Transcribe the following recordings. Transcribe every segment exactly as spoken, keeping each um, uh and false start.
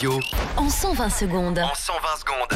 Radio. En cent vingt secondes. En cent vingt secondes.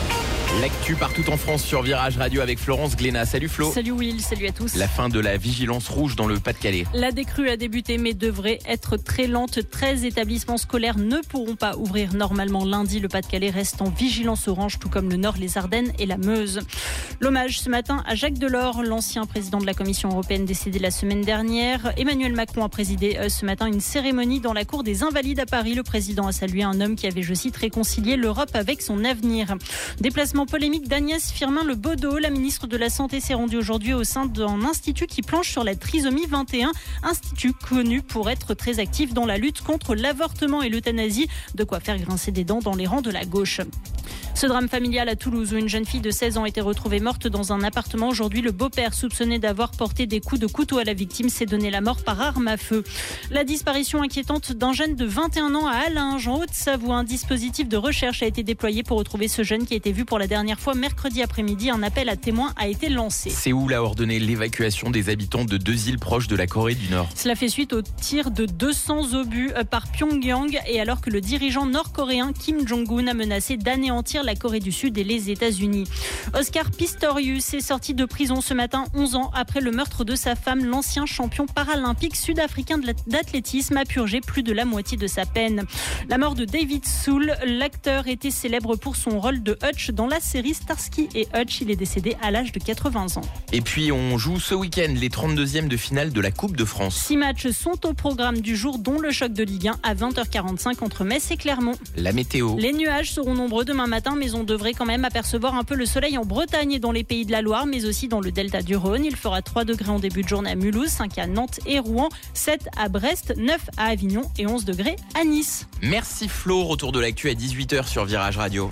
L'actu partout en France sur Virage Radio avec Florence Glénat. Salut Flo. Salut Will, salut à tous. La fin de la vigilance rouge dans le Pas-de-Calais. La décrue a débuté mais devrait être très lente. treize établissements scolaires ne pourront pas ouvrir normalement lundi. Le Pas-de-Calais reste en vigilance orange, tout comme le Nord, les Ardennes et la Meuse. L'hommage ce matin à Jacques Delors, l'ancien président de la Commission européenne décédé la semaine dernière. Emmanuel Macron a présidé ce matin une cérémonie dans la cour des Invalides à Paris. Le président a salué un homme qui avait, je cite, réconcilié l'Europe avec son avenir. Déplacement polémique d'Agnès Firmin-Le Bodo. La ministre de la Santé s'est rendue aujourd'hui au sein d'un institut qui planche sur la trisomie vingt et un, institut connu pour être très actif dans la lutte contre l'avortement et l'euthanasie, de quoi faire grincer des dents dans les rangs de la gauche. Ce drame familial à Toulouse où une jeune fille de seize ans a été retrouvée morte dans un appartement. Aujourd'hui, le beau-père soupçonné d'avoir porté des coups de couteau à la victime s'est donné la mort par arme à feu. La disparition inquiétante d'un jeune de vingt et un ans à Allinges, en Haute-Savoie. Un dispositif de recherche a été déployé pour retrouver ce jeune qui a été vu pour la dernière fois mercredi après-midi. Un appel à témoins a été lancé. Séoul a ordonné l'évacuation des habitants de deux îles proches de la Corée du Nord. Cela fait suite au tir de deux cents obus par Pyongyang et alors que le dirigeant nord-coréen Kim Jong-un a menacé d'anéantir la Corée du Sud et les États-Unis. Oscar Pistorius est sorti de prison ce matin, onze ans après le meurtre de sa femme. L'ancien champion paralympique sud-africain d'athlétisme a purgé plus de la moitié de sa peine. La mort de David Soul, l'acteur était célèbre pour son rôle de Hutch dans la série Starsky et Hutch. Il est décédé à l'âge de quatre-vingts ans. Et puis on joue ce week-end les trente-deuxièmes de finale de la Coupe de France. Six matchs sont au programme du jour, dont le choc de Ligue un à vingt heures quarante-cinq entre Metz et Clermont. La météo. Les nuages seront nombreux demain matin, mais on devrait quand même apercevoir un peu le soleil en Bretagne et dans les pays de la Loire, mais aussi dans le delta du Rhône. Il fera trois degrés en début de journée à Mulhouse, cinq à Nantes et Rouen, sept à Brest, neuf à Avignon et onze degrés à Nice. Merci Flo, retour de l'actu à dix-huit heures sur Virage Radio.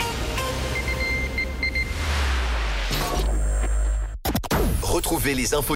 Retrouvez les infos